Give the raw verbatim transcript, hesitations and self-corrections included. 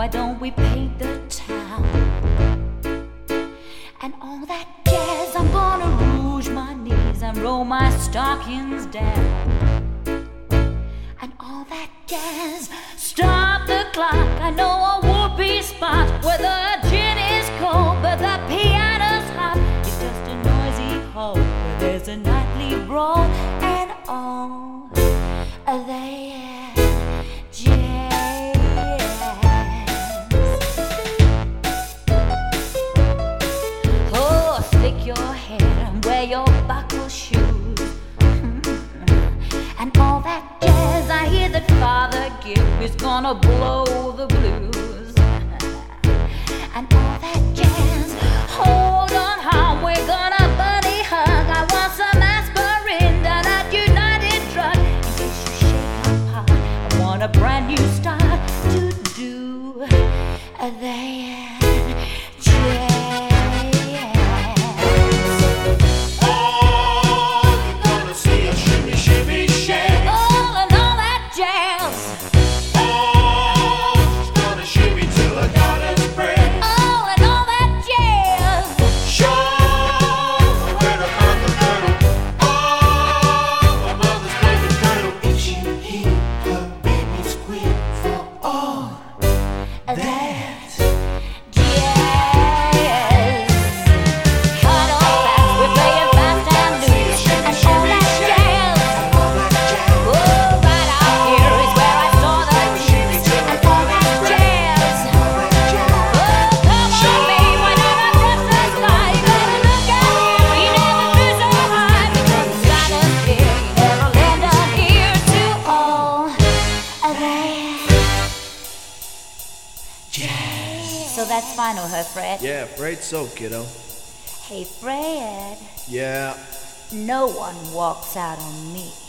why don't we paint the town? And all that jazz, I'm gonna rouge my knees and roll my stockings down. And all that jazz, stop the clock, I know a whoopee spot where the gin is cold but the piano's hot. It's just a noisy hall where there's a nightly brawl and all that jazz. Oh, stick your hair and wear your buckle shoes. And all that jazz, I hear that Father Gibb is gonna blow the blues. And all that jazz, hold on home, we're gonna bunny hug. I want some aspirin, that United drug. In case you shake up hard, I want a brand new start to do that jazz. So that's final, huh, Fred? Yeah, afraid so, kiddo. Hey, Fred. Yeah. No one walks out on me.